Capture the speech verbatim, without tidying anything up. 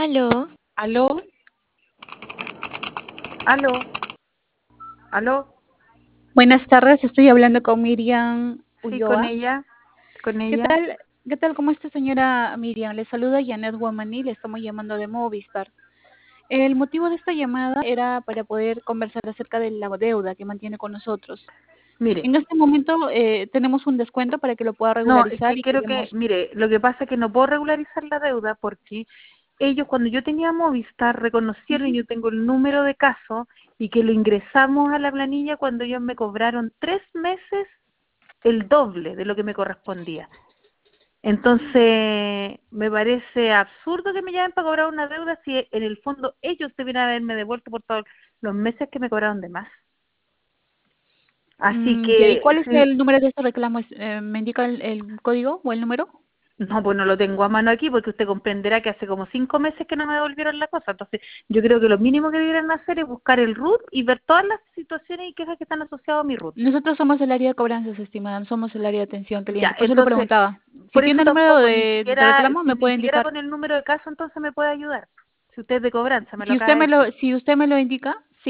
Aló, Aló, aló, aló, Buenas tardes, estoy hablando con Miriam sí, con Ulloa. ella, con ¿Qué ella. tal? ¿Qué tal? ¿Cómo está, señora Miriam? Le saluda Janet Guamaní, le estamos llamando de Movistar. El motivo de esta llamada era para poder conversar acerca de la deuda que mantiene con nosotros. Mire, En este momento eh, tenemos un descuento para que lo pueda no, es regularizar que y quiero que, queremos... mire, lo que pasa es que no puedo regularizar la deuda porque ellos cuando yo tenía Movistar reconocieron, y Ujú. yo tengo el número de caso, y que lo ingresamos a la planilla cuando ellos me cobraron tres meses el doble de lo que me correspondía. Entonces, me parece absurdo que me llamen para cobrar una deuda si en el fondo ellos debieran haberme devuelto por todos los meses que me cobraron de más. Así Mm, ya, ¿y que, cuál es sí, el número de este reclamo? Es- eh, ¿Me indica el, el código o el número? no, pues no lo tengo a mano aquí porque usted comprenderá que hace como cinco meses que no me devolvieron la cosa. Entonces, yo creo que lo mínimo que deberían hacer es buscar el RUT y ver todas las situaciones y quejas que están asociadas a mi RUT. Nosotros somos el área de cobranzas, estimada, no somos el área de atención al Ya, cliente. Por eso le entonces, preguntaba. Si por tiene eso el número tampoco, ni de, de siquiera, reclamo, si me ni puede siquiera indicar. con el número de caso entonces me puede ayudar. Si usted es de cobranza, me lo Si acaba usted de me lo, decir. si usted me lo indica,